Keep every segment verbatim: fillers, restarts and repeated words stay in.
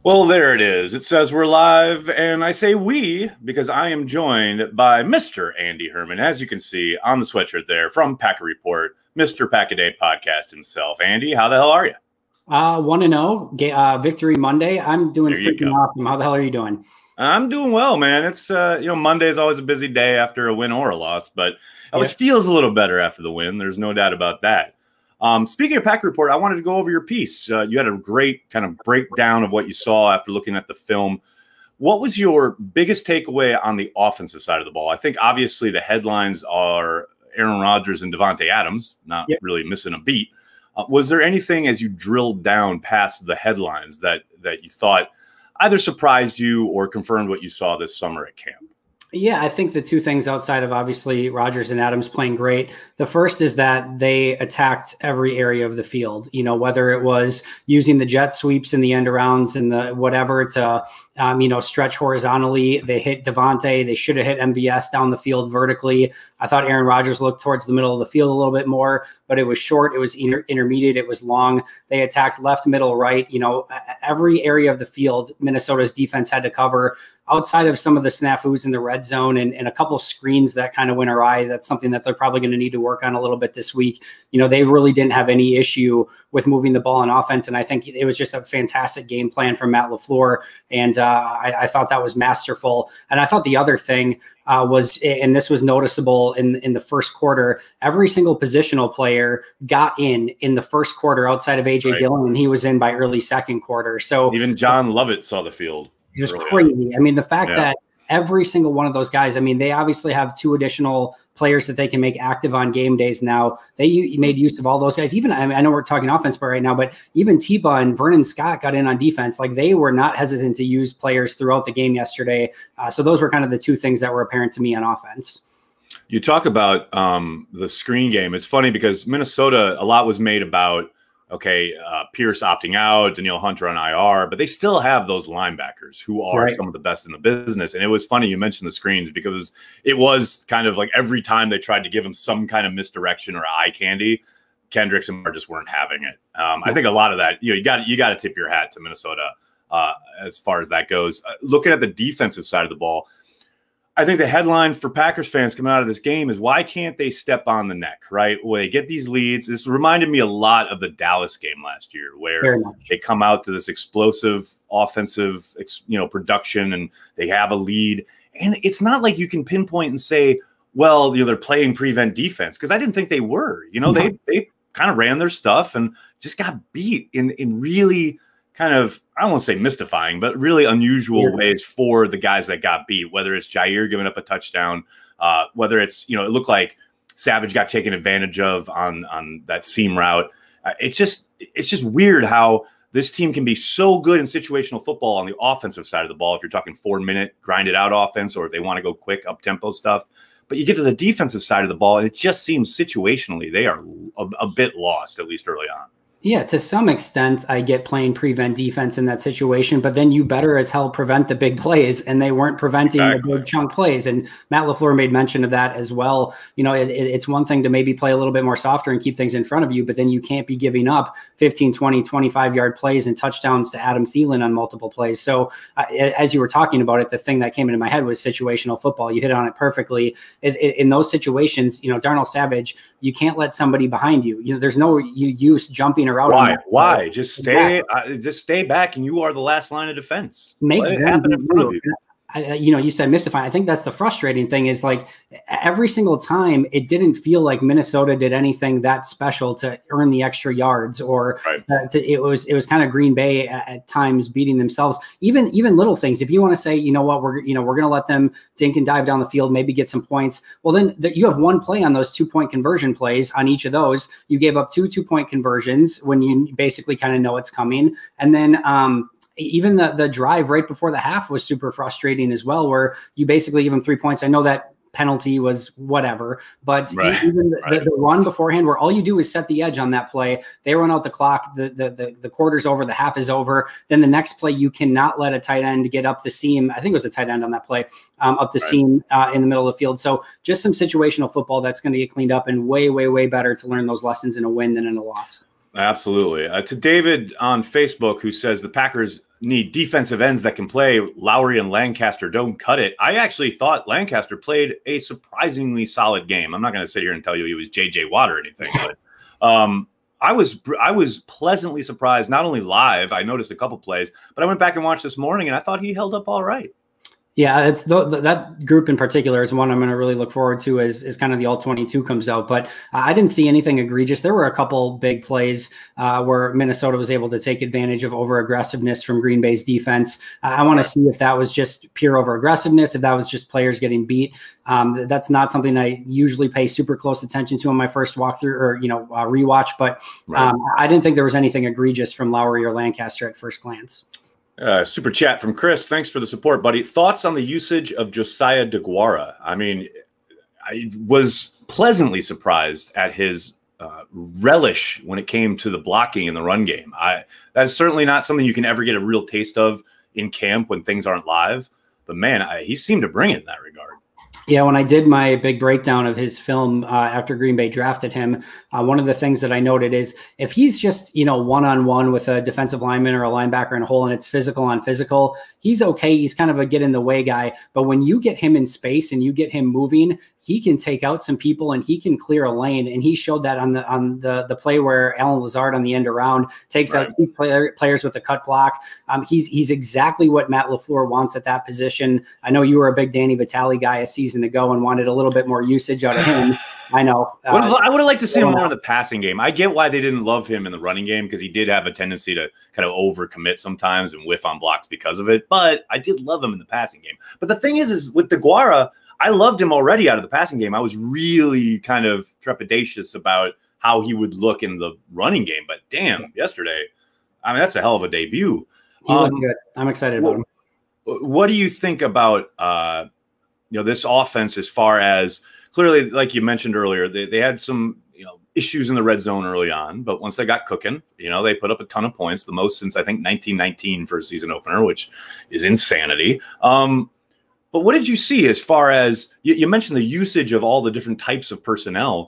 Well, there it is. It says we're live, and I say we because I am joined by Mister Andy Herman, as you can see on the sweatshirt there from Packer Report, Mister Pack-A-Day Podcast himself. Andy, how the hell are you? Uh, one and oh, uh, Victory Monday. I'm doing freaking awesome. How the hell are you doing? I'm doing well, man. It's, uh, you know, Monday is always a busy day after a win or a loss, but it always yeah. feels a little better after the win. There's no doubt about that. Um, speaking of Pack Report, I wanted to go over your piece. Uh, you had a great kind of breakdown of what you saw after looking at the film. What was your biggest takeaway on the offensive side of the ball? I think obviously the headlines are Aaron Rodgers and Davante Adams, not yep. really missing a beat. Uh, was there anything as you drilled down past the headlines that that you thought either surprised you or confirmed what you saw this summer at camp? Yeah, I think the two things outside of obviously Rodgers and Adams playing great. The first is that they attacked every area of the field, you know, whether it was using the jet sweeps and the end arounds and the whatever to, um, you know, stretch horizontally. They hit Davante. They should have hit M V S down the field vertically. I thought Aaron Rodgers looked towards the middle of the field a little bit more, but it was short. It was inter intermediate. It was long. They attacked left, middle, right. You know, every area of the field, Minnesota's defense had to cover. Outside of some of the snafus in the red zone and, and a couple of screens that kind of went awry, that's something that they're probably going to need to work on a little bit this week. You know, they really didn't have any issue with moving the ball on offense. And I think it was just a fantastic game plan from Matt LaFleur. And uh, I, I thought that was masterful. And I thought the other thing uh, was, and this was noticeable in, in the first quarter, every single positional player got in in the first quarter outside of A J right. Dillon, and he was in by early second quarter. So even John Lovett saw the field. It was crazy. I mean, the fact yeah. that every single one of those guys, I mean, they obviously have two additional players that they can make active on game days now. They made use of all those guys. Even, I mean, I know we're talking offense but right now, but even Tiba and Vernon Scott got in on defense. Like, they were not hesitant to use players throughout the game yesterday. Uh, so those were kind of the two things that were apparent to me on offense. You talk about um, the screen game. It's funny because Minnesota, a lot was made about, okay, uh, Pierce opting out, Danielle Hunter on I R, but they still have those linebackers who are right. some of the best in the business. And it was funny you mentioned the screens because it was kind of like every time they tried to give them some kind of misdirection or eye candy, Kendricks and Moore just weren't having it. Um, I think a lot of that, you know, you got you got to tip your hat to Minnesota uh, as far as that goes. Uh, looking at the defensive side of the ball, I think the headline for Packers fans coming out of this game is why can't they step on the neck, right? Where they get these leads. This reminded me a lot of the Dallas game last year where they come out to this explosive offensive, you know, production and they have a lead. And it's not like you can pinpoint and say, well, you know, they're playing prevent defense because I didn't think they were. You know, they they kind of ran their stuff and just got beat in in really kind of, I don't want to say mystifying, but really unusual yeah. ways for the guys that got beat, whether it's Jair giving up a touchdown, uh, whether it's, you know, it looked like Savage got taken advantage of on, on that seam route. Uh, it's just, it's just weird how this team can be so good in situational football on the offensive side of the ball. If you're talking four minute grinded out offense, or if they want to go quick up tempo stuff, but you get to the defensive side of the ball and it just seems situationally, they are a, a bit lost, at least early on. Yeah, to some extent, I get playing prevent defense in that situation, but then you better as hell prevent the big plays, and they weren't preventing exactly. the big chunk plays. And Matt LaFleur made mention of that as well. You know, it, it, it's one thing to maybe play a little bit more softer and keep things in front of you, but then you can't be giving up fifteen, twenty, twenty-five yard plays and touchdowns to Adam Thielen on multiple plays. So uh, as you were talking about it, the thing that came into my head was situational football. You hit on it perfectly. Is in those situations, you know, Darnell Savage, you can't let somebody behind you. You know, there's no use jumping around. Why? Why? Just stay. Exactly. Uh, just stay back, and you are the last line of defense. Make it happen in front of you. I, you know, you said mystifying. I think that's the frustrating thing is like every single time it didn't feel like Minnesota did anything that special to earn the extra yards or right. uh, to, it was it was kind of Green Bay at, at times beating themselves. Even even little things. If you want to say, you know what, we're you know we're going to let them dink and dive down the field, maybe get some points. Well, then the, you have one play on those two point conversion plays on each of those. You gave up two two point conversions when you basically kind of know it's coming, and then. Um, Even the the drive right before the half was super frustrating as well, where you basically give them three points. I know that penalty was whatever, but right. even the, right. the, the run beforehand, where all you do is set the edge on that play, they run out the clock, the, the the the quarter's over, the half is over. Then the next play, you cannot let a tight end get up the seam. I think it was a tight end on that play, um, up the right. seam uh, in the middle of the field. So just some situational football that's going to get cleaned up, and way, way, way better to learn those lessons in a win than in a loss. Absolutely. Uh, to David on Facebook, who says the Packers need defensive ends that can play, Lowry and Lancaster don't cut it. I actually thought Lancaster played a surprisingly solid game. I'm not going to sit here and tell you he was J J Watt or anything, but um, I was I was pleasantly surprised, not only live, I noticed a couple plays, but I went back and watched this morning, and I thought he held up all right. Yeah, it's the, the, that group in particular is one I'm going to really look forward to as, as kind of the all twenty-two comes out. But I didn't see anything egregious. There were a couple big plays uh, where Minnesota was able to take advantage of over aggressiveness from Green Bay's defense. Uh, I want to see if that was just pure over aggressiveness, if that was just players getting beat. Um, that's not something I usually pay super close attention to on my first walkthrough or, you know, uh, rewatch. But um, right. I didn't think there was anything egregious from Lowry or Lancaster at first glance. Uh, super chat from Chris. Thanks for the support, buddy. Thoughts on the usage of Josiah DeGuara? I mean, I was pleasantly surprised at his uh, relish when it came to the blocking in the run game. I that's certainly not something you can ever get a real taste of in camp when things aren't live. But man, I, he seemed to bring it in that regard. Yeah, when I did my big breakdown of his film uh, after Green Bay drafted him, uh, one of the things that I noted is if he's just, you know, one-on-one with a defensive lineman or a linebacker in a hole and it's physical on physical, he's okay. He's kind of a get in the way guy. But when you get him in space and you get him moving, he can take out some people and he can clear a lane. And he showed that on the on the, the play where Allen Lazard on the end around takes right. out two player, players with a cut block. Um, he's he's exactly what Matt LaFleur wants at that position. I know you were a big Danny Vitale guy a season ago and wanted a little bit more usage out of him. I know. Uh, I would have liked to see him more in the passing game. I get why they didn't love him in the running game because he did have a tendency to kind of overcommit sometimes and whiff on blocks because of it. But I did love him in the passing game. But the thing is, is with DeGuara, I loved him already out of the passing game. I was really kind of trepidatious about how he would look in the running game. But damn, yesterday, I mean, that's a hell of a debut. He looked um, good. I'm excited about him. What do you think about uh, you know, this offense as far as clearly, like you mentioned earlier, they, they had some, you know, issues in the red zone early on, but once they got cooking, you know, they put up a ton of points, the most since I think nineteen nineteen for a season opener, which is insanity. Um, but what did you see as far as you, you mentioned the usage of all the different types of personnel,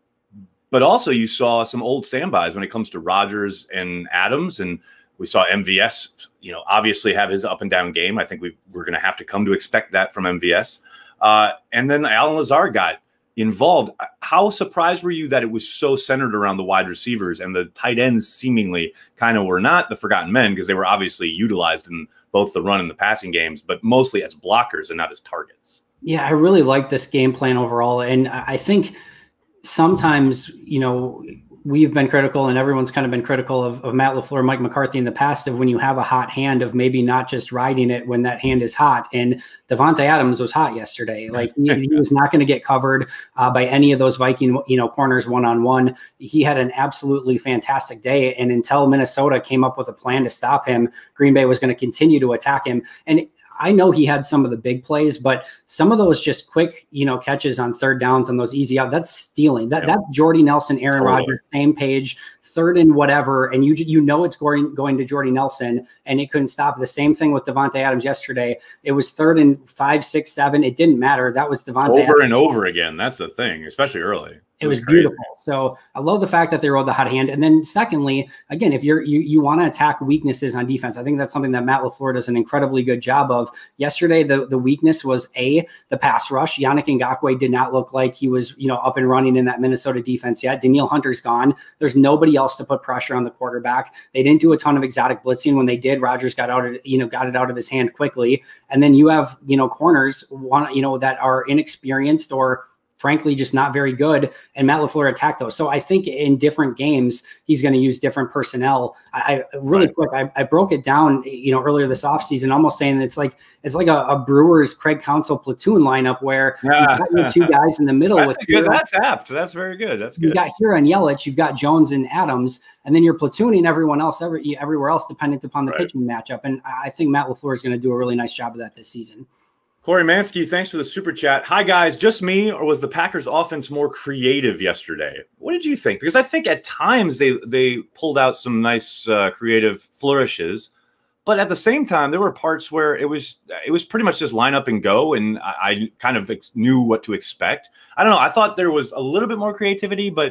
but also you saw some old standbys when it comes to Rodgers and Adams, and we saw M V S, you know, obviously have his up and down game. I think we, we're going to have to come to expect that from M V S. Uh, and then Allen Lazard got involved. How surprised were you that it was so centered around the wide receivers and the tight ends seemingly kind of were not the forgotten men because they were obviously utilized in both the run and the passing games, but mostly as blockers and not as targets? Yeah, I really like this game plan overall. And I think sometimes, you know, we've been critical and everyone's kind of been critical of, of Matt LaFleur, Mike McCarthy in the past of when you have a hot hand of maybe not just riding it when that hand is hot. And Davante Adams was hot yesterday. Like he, he was not going to get covered uh, by any of those Viking, you know, corners one-on-one. He had an absolutely fantastic day. And until Minnesota came up with a plan to stop him, Green Bay was going to continue to attack him. And I know he had some of the big plays, but some of those just quick, you know, catches on third downs on those easy out, that's stealing. That yep. That's Jordy Nelson, Aaron totally. Rodgers, same page, third and whatever, and you you know it's going going to Jordy Nelson, and it couldn't stop. The same thing with Davante Adams yesterday. It was third and five, six, seven. It didn't matter. That was Davante over Adams. and over again. That's the thing, especially early. It was beautiful. So I love the fact that they rode the hot hand. And then secondly, again, if you're, you, you want to attack weaknesses on defense, I think that's something that Matt LaFleur does an incredibly good job of. Yesterday, the, the weakness was A, the pass rush. Yannick Ngakoue did not look like he was, you know, up and running in that Minnesota defense yet. Danielle Hunter's gone. There's nobody else to put pressure on the quarterback. They didn't do a ton of exotic blitzing. When they did, Rodgers got out of, you know, got it out of his hand quickly. And then you have, you know, corners, one, you know, that are inexperienced or frankly, just not very good. And Matt LaFleur attacked those. So I think in different games, he's going to use different personnel. I, I really right. quick, I, I broke it down, you know, earlier this offseason, almost saying it's like, it's like a, a Brewers Craig Counsell platoon lineup where you've got your two guys in the middle. That's with good. Hero. That's apt. That's very good. That's good. You got Hira and Yelich, you've got Jones and Adams, and then you're platooning everyone else, every, everywhere else, dependent upon the right. pitching matchup. And I think Matt LaFleur is going to do a really nice job of that this season. Corey Mansky, thanks for the super chat. Hi, guys. Just me, or was the Packers offense more creative yesterday? What did you think? Because I think at times they they pulled out some nice uh, creative flourishes, but at the same time, there were parts where it was it was pretty much just line up and go, and I, I kind of knew what to expect. I don't know. I thought there was a little bit more creativity, but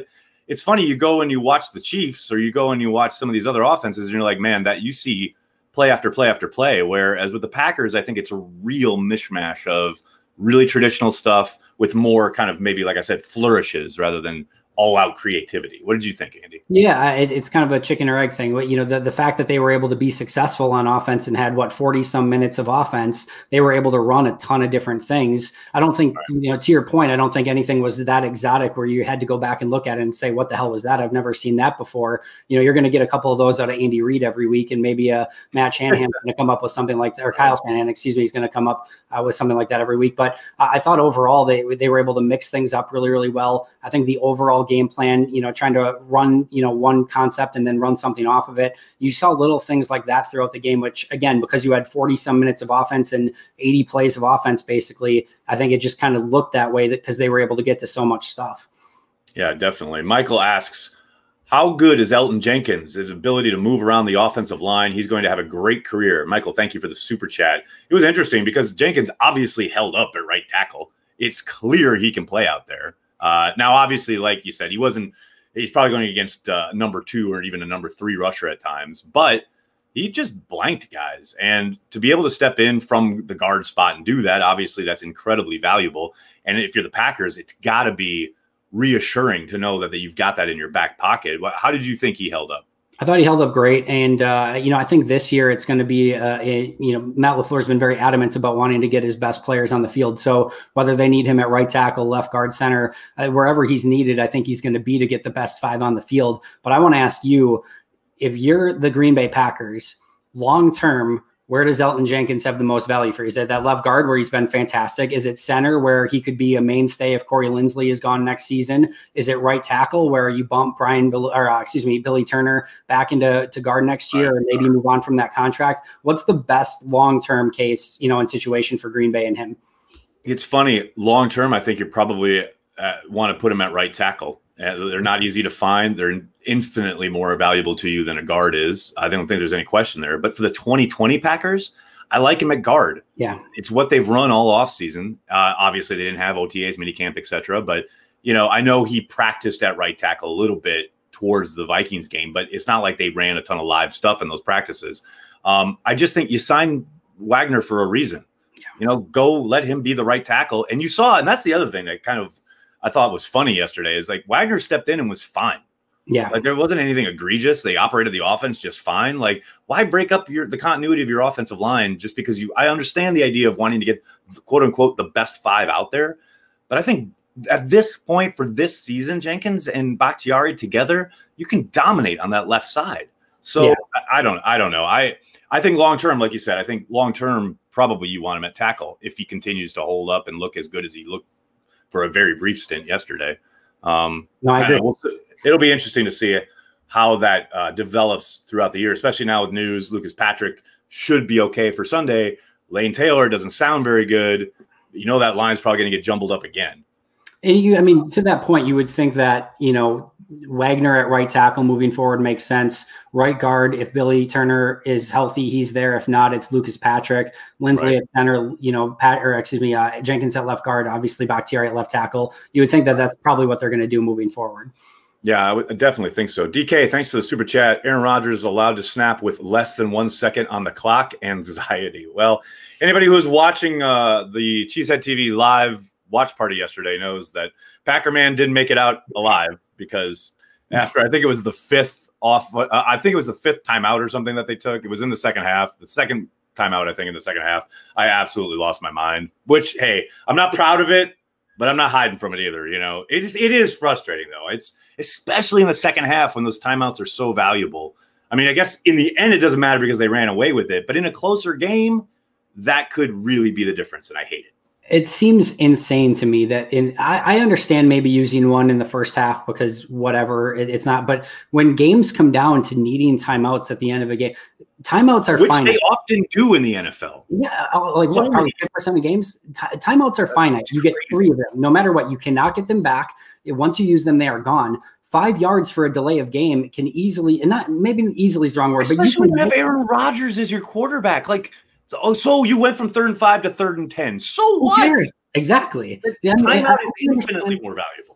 it's funny, you go and you watch the Chiefs or you go and you watch some of these other offenses and you're like, man, that you see play after play after play. Whereas with the Packers, I think it's a real mishmash of really traditional stuff with more kind of maybe, like I said, flourishes rather than all out creativity. What did you think, Andy? Yeah, it, it's kind of a chicken or egg thing. You know, the, the fact that they were able to be successful on offense and had what forty some minutes of offense, they were able to run a ton of different things. I don't think, right. you know, to your point, I don't think anything was that exotic where you had to go back and look at it and say, what the hell was that? I've never seen that before. You know, you're going to get a couple of those out of Andy Reid every week, and maybe uh, Matt Shanahan's going to come up with something like that, or Kyle Shanahan, excuse me, he's going to come up uh, with something like that every week. But uh, I thought overall they they were able to mix things up really, really well. I think the overall game plan, you know, trying to run, you know, one concept and then run something off of it. You saw little things like that throughout the game, which again, because you had forty some minutes of offense and eighty plays of offense, basically, I think it just kind of looked that way that because they were able to get to so much stuff. Yeah, definitely. Michael asks, how good is Elgton Jenkins? His ability to move around the offensive line. He's going to have a great career. Michael, thank you for the super chat. It was interesting because Jenkins obviously held up at right tackle. It's clear he can play out there. Uh, now, obviously, like you said, he wasn't, he's probably going against uh, number two or even a number three rusher at times, but he just blanked guys. And to be able to step in from the guard spot and do that, obviously that's incredibly valuable. And if you're the Packers, it's got to be reassuring to know that, that you've got that in your back pocket. How did you think he held up? I thought he held up great. And, uh, you know, I think this year it's going to be, uh, a, you know, Matt LaFleur has been very adamant about wanting to get his best players on the field. So whether they need him at right tackle, left guard, center, uh, wherever he's needed, I think he's going to be to get the best five on the field. But I want to ask you, if you're the Green Bay Packers, long-term, where does Elgton Jenkins have the most value for you? Is it that left guard where he's been fantastic? Is it center where he could be a mainstay if Corey Linsley is gone next season? Is it right tackle where you bump Brian or uh, excuse me, Billy Turner back into to guard next year and maybe move on from that contract? What's the best long-term case, you know, and situation for Green Bay and him? It's funny. Long-term, I think you probably uh, want to put him at right tackle. As they're not easy to find. They're infinitely more valuable to you than a guard is. I don't think there's any question there. But for the twenty twenty Packers, I like him at guard. Yeah. It's what they've run all offseason. Uh, obviously, they didn't have O T As, minicamp, et cetera. But, you know, I know he practiced at right tackle a little bit towards the Vikings game, but it's not like they ran a ton of live stuff in those practices. Um, I just think you signed Wagner for a reason. Yeah. You know, go let him be the right tackle. And you saw, and that's the other thing that kind of I thought was funny yesterday is like Wagner stepped in and was fine. Yeah. Like there wasn't anything egregious. They operated the offense just fine. Like why break up your the continuity of your offensive line just because you I understand the idea of wanting to get quote unquote the best five out there. But I think at this point for this season, Jenkins and Bakhtiari together, you can dominate on that left side. So yeah. I, I don't I don't know. I I think long term, like you said, I think long term probably you want him at tackle if he continues to hold up and look as good as he looked for a very brief stint yesterday. Um, no, I agree. We'll, it'll be interesting to see how that uh, develops throughout the year, especially now with news. Lucas Patrick should be okay for Sunday. Lane Taylor doesn't sound very good. You know that line's probably going to get jumbled up again. And you, I mean, to that point, you would think that, you know, Wagner at right tackle moving forward makes sense. Right guard, if Billy Turner is healthy, he's there. If not, it's Lucas Patrick. Linsley right. at center, you know, Pat or excuse me, uh, Jenkins at left guard. Obviously, Bakhtiari at left tackle. You would think that that's probably what they're going to do moving forward. Yeah, I would definitely think so. D K, thanks for the super chat. Aaron Rodgers is allowed to snap with less than one second on the clock. Anxiety. Well, anybody who's watching uh, the Cheesehead T V live watch party yesterday knows that Packerman didn't make it out alive because after I think it was the fifth off, uh, I think it was the fifth timeout or something that they took. It was in the second half, the second timeout, I think in the second half, I absolutely lost my mind, which, hey, I'm not proud of it, but I'm not hiding from it either. You know, it is, it is frustrating though. It's especially in the second half when those timeouts are so valuable. I mean, I guess in the end, it doesn't matter because they ran away with it, but in a closer game, that could really be the difference. And I hate it. It seems insane to me that in I, I understand maybe using one in the first half because whatever it, it's not, but when games come down to needing timeouts at the end of a game, timeouts are which finite. They often do in the N F L. Yeah, like what, probably fifty percent of games, T timeouts are finite. You get three of them, no matter what. You cannot get them back. Once you use them, they are gone. Five yards for a delay of game can easily, and not maybe easily is the wrong word, especially but you when you have Aaron Rodgers as your quarterback, like. So, oh, so you went from third and five to third and ten. So what? Exactly. The timeout is infinitely more valuable.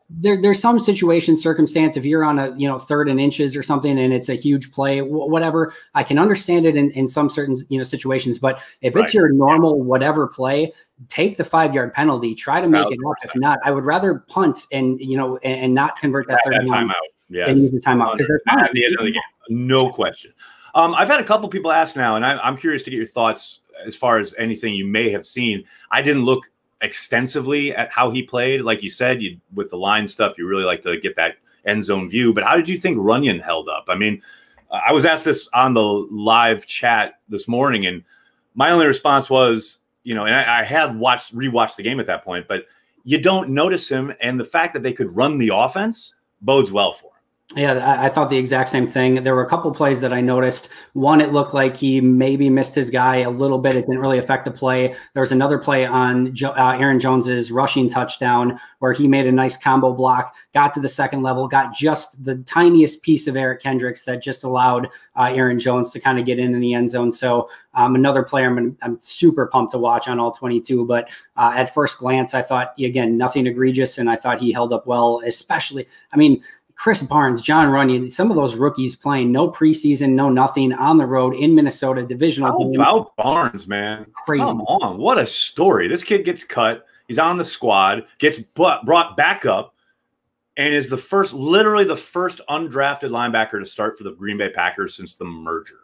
there, there's some situation, circumstance, if you're on a, you know, third and inches or something, and it's a huge play, whatever, I can understand it in, in some certain, you know, situations. But if right. it's your normal, whatever play, take the five yard penalty, try to make it up. If not, I would rather punt and, you know, and, and not convert that third timeout. Yes. And use the timeout because they're at the end of the game. No question. Um, I've had a couple people ask now, and I, I'm curious to get your thoughts as far as anything you may have seen. I didn't look extensively at how he played. Like you said, you with the line stuff, you really like to get that end zone view. But how did you think Runyon held up? I mean, I was asked this on the live chat this morning, and my only response was, you know, and I, I had watched rewatched the game at that point, but you don't notice him, and the fact that they could run the offense bodes well for him. Yeah, I, I thought the exact same thing. There were a couple plays that I noticed. One, it looked like he maybe missed his guy a little bit. It didn't really affect the play. There was another play on jo- uh, Aaron Jones's rushing touchdown where he made a nice combo block, got to the second level, got just the tiniest piece of Eric Kendricks that just allowed uh, Aaron Jones to kind of get in in the end zone. So um, another player I'm, I'm super pumped to watch on all twenty-two. But uh, at first glance, I thought, again, nothing egregious, and I thought he held up well, especially, I mean, Chris Barnes, John Runyon, some of those rookies playing no preseason, no nothing on the road in Minnesota, divisional. How game. about Barnes, man? Crazy. Come on. What a story. This kid gets cut. He's on the squad, gets brought back up, and is the first, literally the first undrafted linebacker to start for the Green Bay Packers since the merger.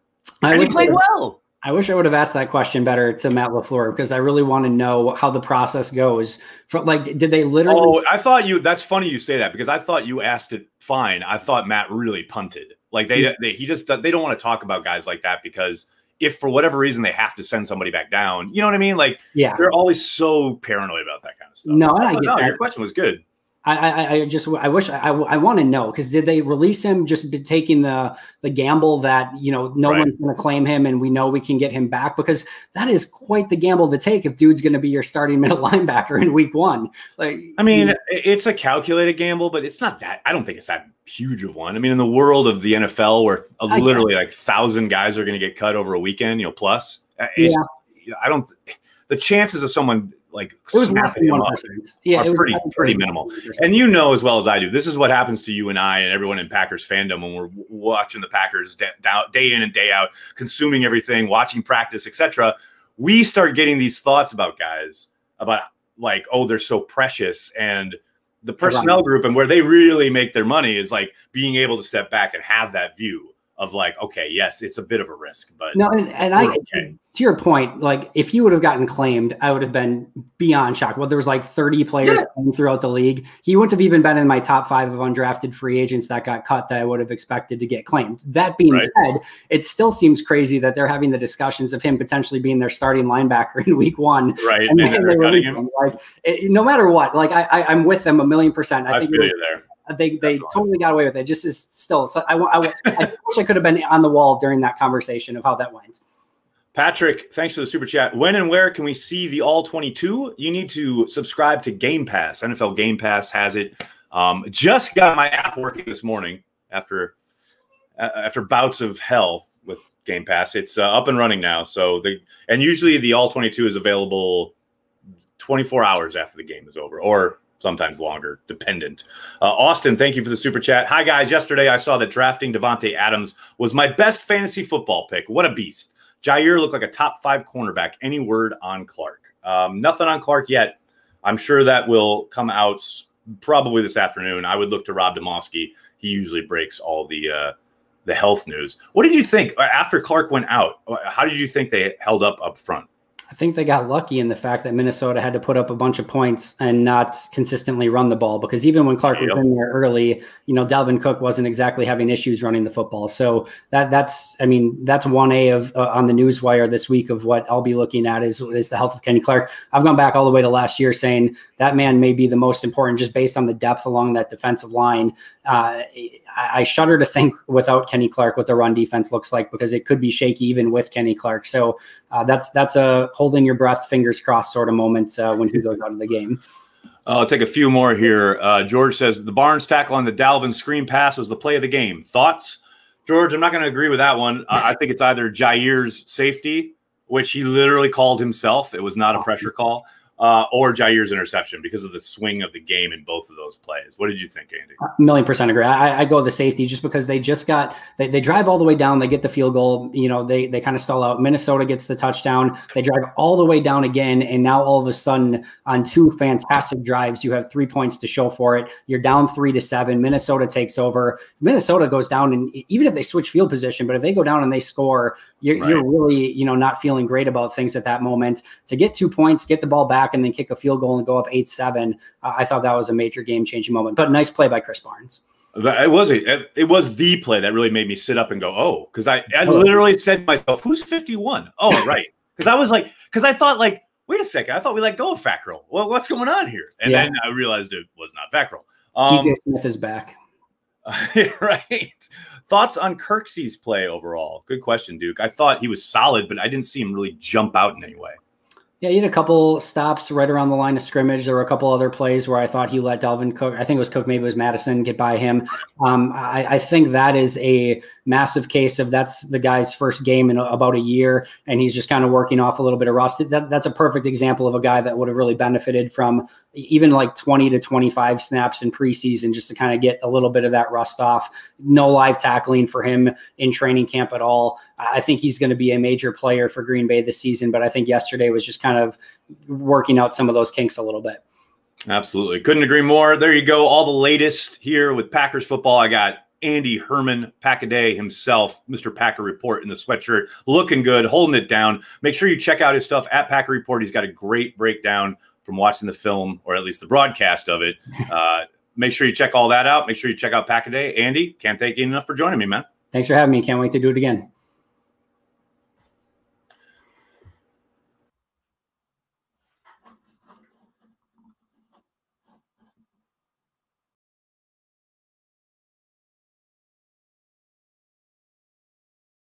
I and he played well. I wish I would have asked that question better to Matt LaFleur, because I really want to know how the process goes. For, like, did they literally? Oh, I thought you. That's funny you say that, because I thought you asked it fine. I thought Matt really punted. Like they, mm-hmm. they he just they don't want to talk about guys like that, because if for whatever reason they have to send somebody back down, you know what I mean? Like, yeah, they're always so paranoid about that kind of stuff. No, I get no, that. Your question was good. I, I, I just, I wish, I, I want to know, because did they release him just be taking the the gamble that, you know, no right. one's going to claim him and we know we can get him back? Because that is quite the gamble to take if dude's going to be your starting middle linebacker in week one. Like, I mean, you know, it's a calculated gamble, but it's not that, I don't think it's that huge of one. I mean, in the world of the N F L, where a, literally like thousand guys are going to get cut over a weekend, you know, plus, yeah. I don't, the chances of someone like it was snapping him up yeah, are it was pretty, pretty minimal. And you know as well as I do, this is what happens to you and I and everyone in Packers fandom when we're watching the Packers day, day in and day out, consuming everything, watching practice, et cetera. We start getting these thoughts about guys, about like, oh, they're so precious. And the personnel group and where they really make their money is like being able to step back and have that view of like, okay, yes, it's a bit of a risk, but no, and, and I, okay. to your point, like if you would have gotten claimed, I would have been beyond shocked. Well, there was like thirty players yeah. throughout the league. He wouldn't have even been in my top five of undrafted free agents that got cut that I would have expected to get claimed. That being right. said, it still seems crazy that they're having the discussions of him potentially being their starting linebacker in week one. Right. And, and they cutting him. Like it, no matter what, like I, I, I'm with them a million percent. I, I think feel was, you there. They they That's totally got away with it. Just is still. So I, I, I wish I could have been on the wall during that conversation of how that went. Patrick, thanks for the super chat. When and where can we see the all twenty-two? You need to subscribe to Game Pass. N F L Game Pass has it. Um, just got my app working this morning after uh, after bouts of hell with Game Pass. It's uh, up and running now. So the and usually the all twenty-two is available twenty-four hours after the game is over, or sometimes longer, dependent. Uh, Austin, thank you for the super chat. Hi, guys. Yesterday, I saw that drafting Davante Adams was my best fantasy football pick. What a beast. Jair looked like a top five cornerback. Any word on Clark? Um, nothing on Clark yet. I'm sure that will come out probably this afternoon. I would look to Rob Demovsky. He usually breaks all the uh, the health news. What did you think after Clark went out? How did you think they held up up front? I think they got lucky in the fact that Minnesota had to put up a bunch of points and not consistently run the ball, because even when Clark yep. was in there early, you know, Dalvin Cook wasn't exactly having issues running the football. So that that's, I mean, that's one A of uh, on the newswire this week of what I'll be looking at is, is the health of Kenny Clark. I've gone back all the way to last year saying that man may be the most important just based on the depth along that defensive line. Uh, I, I shudder to think without Kenny Clark what the run defense looks like, because it could be shaky even with Kenny Clark. So uh, that's that's a holding your breath, fingers crossed sort of moment uh, when he goes out of the game. I'll take a few more here. Uh, George says the Barnes tackle on the Dalvin screen pass was the play of the game. Thoughts? George, I'm not going to agree with that one. Uh, I think it's either Jair's safety, which he literally called himself. It was not a pressure call. uh, or Jair's interception because of the swing of the game in both of those plays. What did you think, Andy? A million percent agree. I, I go with the safety just because they just got they, they drive all the way down, they get the field goal, you know, they they kind of stall out. Minnesota gets the touchdown, they drive all the way down again, and now all of a sudden on two fantastic drives, you have three points to show for it. You're down three to seven. Minnesota takes over. Minnesota goes down, and even if they switch field position, but if they go down and they score, you're, right. you're really, you know, not feeling great about things at that moment. To get two points, get the ball back, and then kick a field goal and go up eight seven, uh, I thought that was a major game-changing moment. But nice play by Chris Barnes. It was a, it was the play that really made me sit up and go, oh, because I, I literally said to myself, who's fifty-one? Oh, right. Because I was like, because I thought like, wait a second, I thought we let go of Fackrell. Well, what's going on here? And yeah. then I realized it was not Fackrell. Um, D J Smith is back. Right. Thoughts on Kirksey's play overall? Good question, Duke. I thought he was solid, but I didn't see him really jump out in any way. Yeah, he had a couple stops right around the line of scrimmage. There were a couple other plays where I thought he let Dalvin Cook, I think it was Cook, maybe it was Madison, get by him. Um, I, I think that is a massive case of that's the guy's first game in a, about a year, and he's just kind of working off a little bit of rust. That, that's a perfect example of a guy that would have really benefited from even like twenty to twenty-five snaps in preseason just to kind of get a little bit of that rust off. No live tackling for him in training camp at all. I think he's going to be a major player for Green Bay this season, but I think yesterday was just kind of working out some of those kinks a little bit. Absolutely. Couldn't agree more. There you go. All the latest here with Packers football. I got Andy Herman, Pack-A-Day himself, Mister Packer Report in the sweatshirt, looking good, holding it down. Make sure you check out his stuff at Packer Report. He's got a great breakdown from watching the film, or at least the broadcast of it. Uh, make sure you check all that out. Make sure you check out Pack-A-Day. Andy, can't thank you enough for joining me, man. Thanks for having me. Can't wait to do it again.